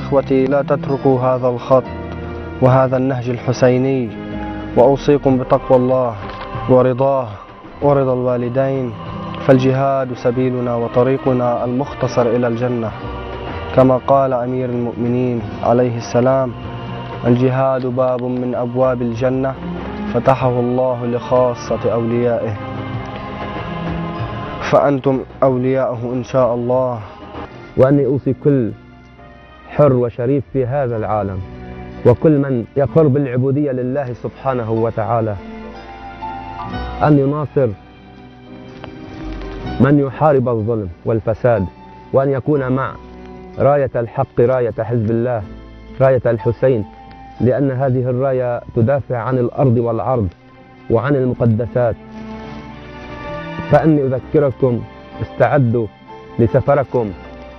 إخوتي لا تتركوا هذا الخط وهذا النهج الحسيني، وأوصيكم بتقوى الله ورضاه ورضا الوالدين، فالجهاد سبيلنا وطريقنا المختصر إلى الجنة، كما قال أمير المؤمنين عليه السلام: الجهاد باب من أبواب الجنة فتحه الله لخاصة أوليائه، فأنتم أولياؤه إن شاء الله. وأني أوصي كل حر وشريف في هذا العالم وكل من يقر بالعبودية لله سبحانه وتعالى أن يناصر من يحارب الظلم والفساد، وأن يكون مع راية الحق، راية حزب الله، راية الحسين، لأن هذه الراية تدافع عن الأرض والعرض وعن المقدسات. فأني أذكركم: استعدوا لسفركم،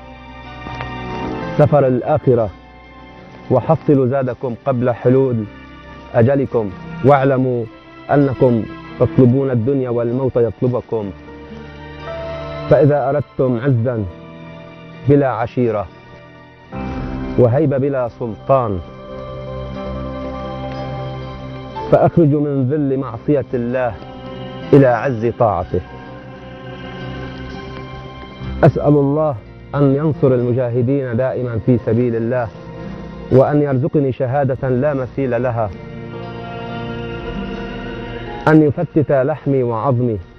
سفر الآخرة، وحصلوا زادكم قبل حلول أجلكم، واعلموا أنكم تطلبون الدنيا والموت يطلبكم. فإذا أردتم عزا بلا عشيرة وهيبة بلا سلطان فأخرجوا من ذل معصية الله إلى عز طاعته. أسأل الله أن ينصر المجاهدين دائما في سبيل الله، وأن يرزقني شهادة لا مثيل لها، أن يفتت لحمي وعظمي